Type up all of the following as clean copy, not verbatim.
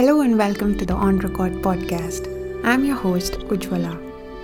Hello and welcome to the On Record podcast. I'm your host, Ujjwala.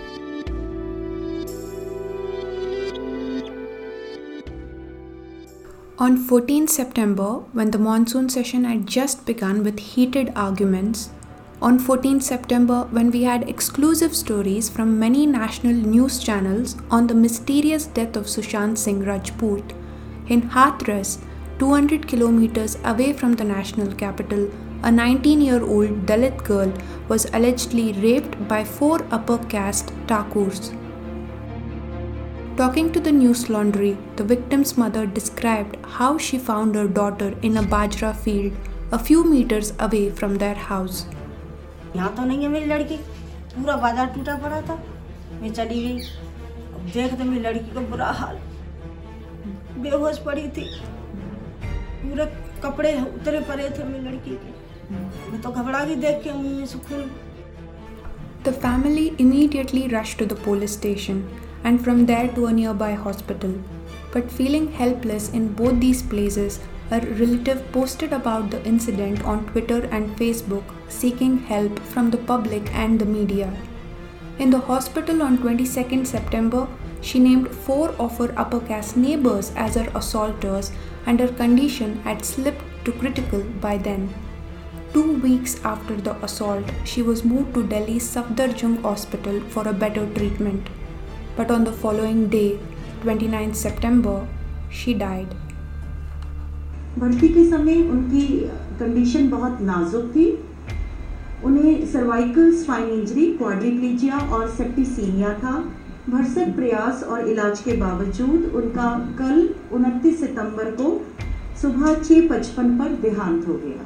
On 14 September, when the monsoon session had just begun with heated arguments, on 14 September, when we had exclusive stories from many national news channels on the mysterious death of Sushant Singh Rajput, in Hathras, 200 kilometers away from the national capital, a 19-year-old Dalit girl was allegedly raped by 4 upper caste Thakurs. Talking to the News Laundry, the victim's mother described how she found her daughter in a bajra field a few meters away from their house. यहाँ तो नहीं है मेरी लड़की, पूरा बाजार टूटा पड़ा था, मैं चली गई, अब देखते मेरी लड़की का बुरा हाल, बेहोश पड़ी थी, पूरे कपड़े उतरे पड़े थे मेरी लड़की के, मैं तो घबरा गई देख के मुंह में से खून. The family immediately rushed to the police station and from there to a nearby hospital. But feeling helpless in both these places, a relative posted about the incident on Twitter and Facebook, seeking help from the public and the media. In the hospital on 22nd September, she named 4 of her upper caste neighbors as her assaulters and her condition had slipped to critical by then. 2 weeks after the assault, she was moved to Delhi's Safdarjung Hospital for a better treatment. But on the following day, 29 September, she died. भर्ती के समय उनकी condition बहुत नाजुक थी. उन्हें cervical spine injury, quadriplegia और septicaemia था. भरसक प्रयास और इलाज के बावजूद उनका कल 29 सितंबर को सुबह 6:55 पर देहांत हो गया.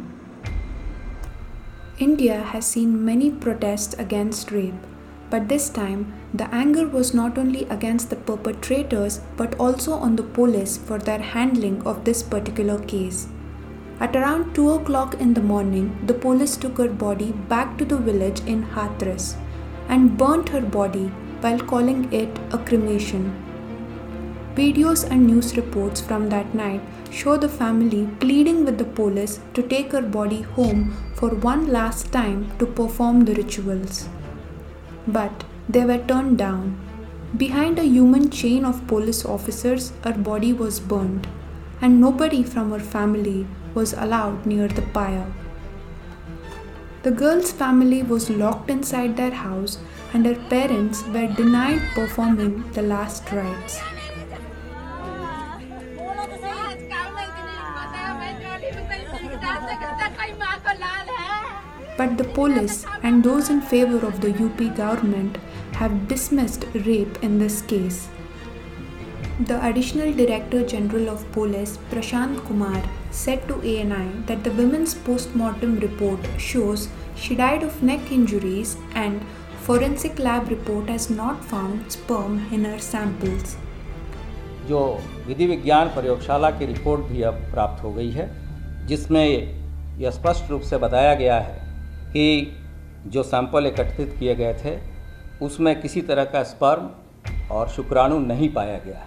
India has seen many protests against rape, but this time the anger was not only against the perpetrators but also on the police for their handling of this particular case. At around 2 o'clock in the morning, the police took her body back to the village in Hathras and burnt her body while calling it a cremation. Videos and news reports from that night show the family pleading with the police to take her body home for one last time to perform the rituals. But they were turned down. Behind a human chain of police officers, her body was burned, and nobody from her family was allowed near the pyre. The girl's family was locked inside their house, and her parents were denied performing the last rites. But the police and those in favor of the UP government have dismissed rape in this case. The Additional Director General of Police, Prashant Kumar, said to ANI that the women's post-mortem report shows she died of neck injuries and forensic lab report has not found sperm in her samples. जो विधि विज्ञान प्रयोगशाला की report भी अब प्राप्त हो गई है, जिसमें यह स्पष्ट रूप से बताया गया है कि जो सैंपल एकत्रित किए गए थे उसमें किसी तरह का स्पर्म और शुक्राणु नहीं पाया गया.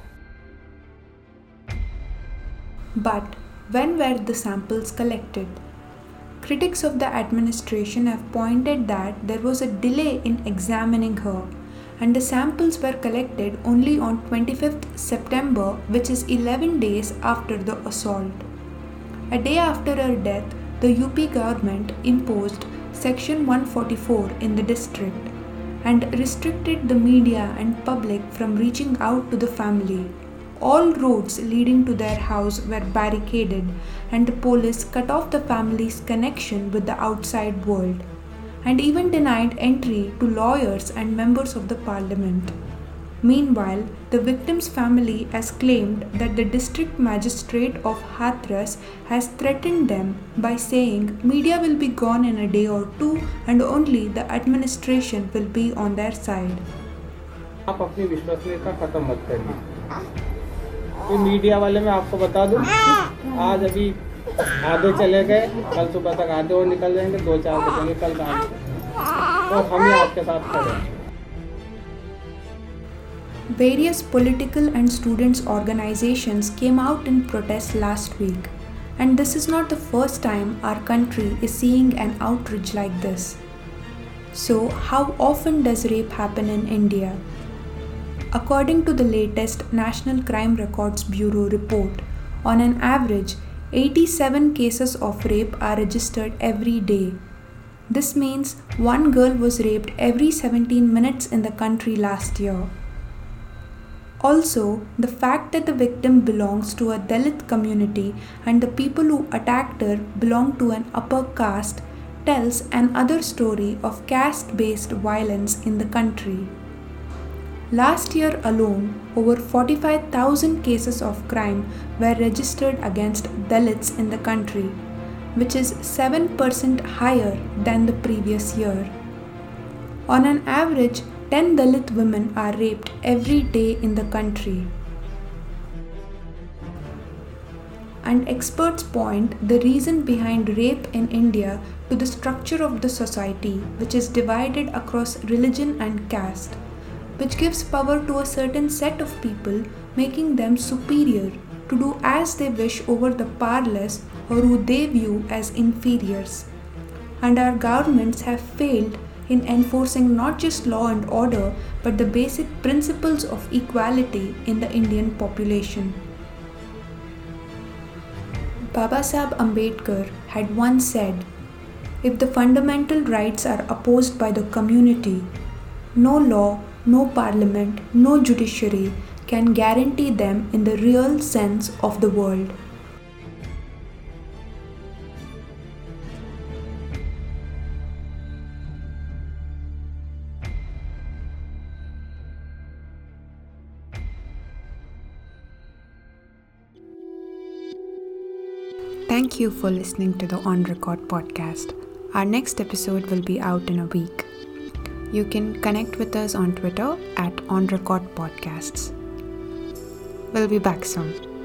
But when were the samples collected? Critics of the administration have pointed that there was a delay in examining her, and the samples were collected only on 25th September, which is 11 days after the assault. A day after her death, the UP government imposed Section 144 in the district and restricted the media and public from reaching out to the family. All roads leading to their house were barricaded and the police cut off the family's connection with the outside world and even denied entry to lawyers and members of the parliament. Meanwhile, the victim's family has claimed that the district magistrate of Hathras has threatened them by saying media will be gone in a day or two and only the administration will be on their side. आप अपनी विश्वसनीयता खत्म मत करिए. ये media वाले मैं आपको बता दूं, आज अभी आधे चले गए, कल सुबह तक आधे और निकल जाएंगे, 2-4 बजेंगे कल रात, तो हम ही आपके साथ खड़े हैं. Various political and students' organizations came out in protest last week. And this is not the first time our country is seeing an outrage like this. So, how often does rape happen in India? According to the latest National Crime Records Bureau report, on an average, 87 cases of rape are registered every day. This means one girl was raped every 17 minutes in the country last year. Also, the fact that the victim belongs to a Dalit community and the people who attacked her belong to an upper caste tells another story of caste-based violence in the country. Last year alone, over 45,000 cases of crime were registered against Dalits in the country, which is 7% higher than the previous year. On an average, 10 Dalit women are raped every day in the country. And experts point the reason behind rape in India to the structure of the society, which is divided across religion and caste, which gives power to a certain set of people, making them superior to do as they wish over the powerless or who they view as inferiors. And our governments have failed in enforcing not just law and order but the basic principles of equality in the Indian population. Babasaheb Ambedkar had once said, "If the fundamental rights are opposed by the community, no law, no parliament, no judiciary can guarantee them in the real sense of the word." Thank you for listening to the On Record podcast. Our next episode will be out in a week. You can connect with us on Twitter @OnRecordPodcasts. We'll be back soon.